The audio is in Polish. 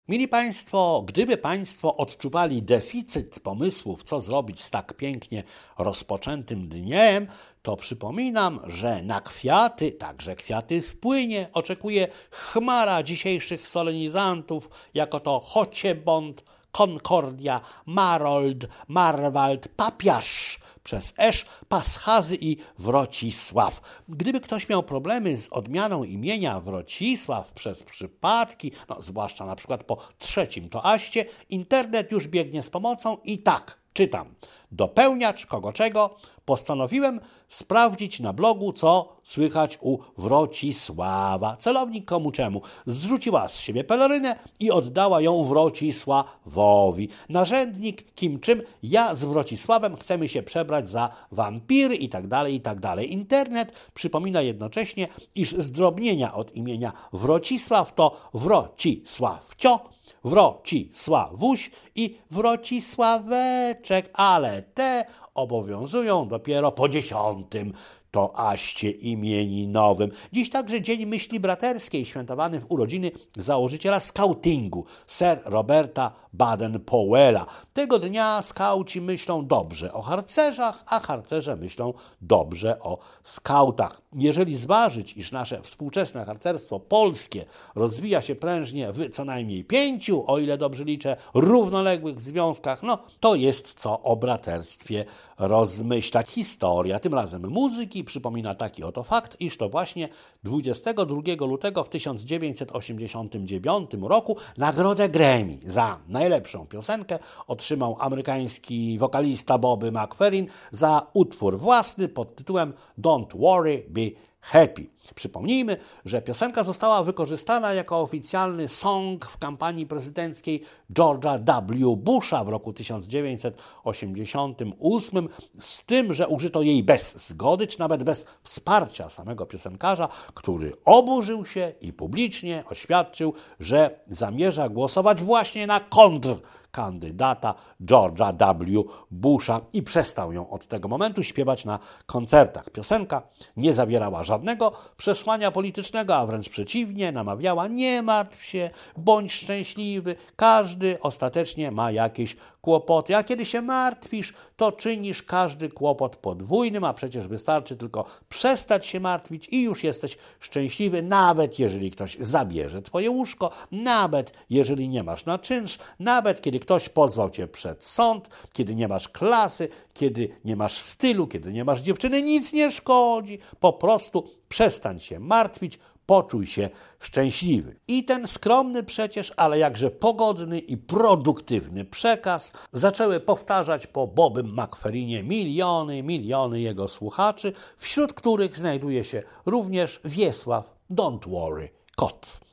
Mili Państwo, gdyby Państwo odczuwali deficyt pomysłów, co zrobić z tak pięknie rozpoczętym dniem, to przypominam, że na kwiaty, także kwiaty w płynie, oczekuje chmara dzisiejszych solenizantów, jako to Chociebond, Concordia, Marold, Marwald, Papiarz, przez Esz, Paschazy i Wrocisław. Gdyby ktoś miał problemy z odmianą imienia Wrocisław przez przypadki, zwłaszcza na przykład po trzecim toaście, internet już biegnie z pomocą i tak, czytam. Dopełniacz kogo czego, postanowiłem sprawdzić na blogu, co słychać u Wrocisława. Celownik komu czemu. Zrzuciła z siebie pelerynę i oddała ją Wrocisławowi. Narzędnik kim czym, ja z Wrocisławem chcemy się przebrać za wampiry i tak dalej, i tak dalej. Internet przypomina jednocześnie, iż zdrobnienia od imienia Wrocisław to Wrocisławcio, Wrocisławuś i Wrocisławeczek, ale te obowiązują dopiero po 10. toaście imieninowym. Dziś także Dzień Myśli Braterskiej, świętowany w urodziny założyciela skautingu, Sir Roberta Baden-Powella. Tego dnia skauci myślą dobrze o harcerzach, a harcerze myślą dobrze o skautach. Jeżeli zważyć, iż nasze współczesne harcerstwo polskie rozwija się prężnie w co najmniej 5, o ile dobrze liczę, równoległych związkach, to jest co o braterstwie rozmyślać. Historia, tym razem muzyki, przypomina taki oto fakt, iż to właśnie 22 lutego w 1989 roku nagrodę Grammy za najlepszą piosenkę otrzymał amerykański wokalista Bobby McFerrin za utwór własny pod tytułem Don't Worry, Be Happy. Przypomnijmy, że piosenka została wykorzystana jako oficjalny song w kampanii prezydenckiej George'a W. Busha w roku 1988, z tym, że użyto jej bez zgody, czy nawet bez wsparcia samego piosenkarza, który oburzył się i publicznie oświadczył, że zamierza głosować właśnie na kontrkandydata George'a W. Busha i przestał ją od tego momentu śpiewać na koncertach. Piosenka nie zawierała żadnego przesłania politycznego, a wręcz przeciwnie, namawiała: nie martw się, bądź szczęśliwy, każdy ostatecznie ma jakieś kłopoty, a kiedy się martwisz, to czynisz każdy kłopot podwójnym, a przecież wystarczy tylko przestać się martwić i już jesteś szczęśliwy, nawet jeżeli ktoś zabierze twoje łóżko, nawet jeżeli nie masz na czynsz, nawet kiedy ktoś pozwał cię przed sąd, kiedy nie masz klasy, kiedy nie masz stylu, kiedy nie masz dziewczyny, nic nie szkodzi, po prostu przestań się martwić, poczuj się szczęśliwy. I ten skromny przecież, ale jakże pogodny i produktywny przekaz zaczęły powtarzać po Bobym McFerrinie miliony jego słuchaczy, wśród których znajduje się również Wiesław Don't Worry Kot.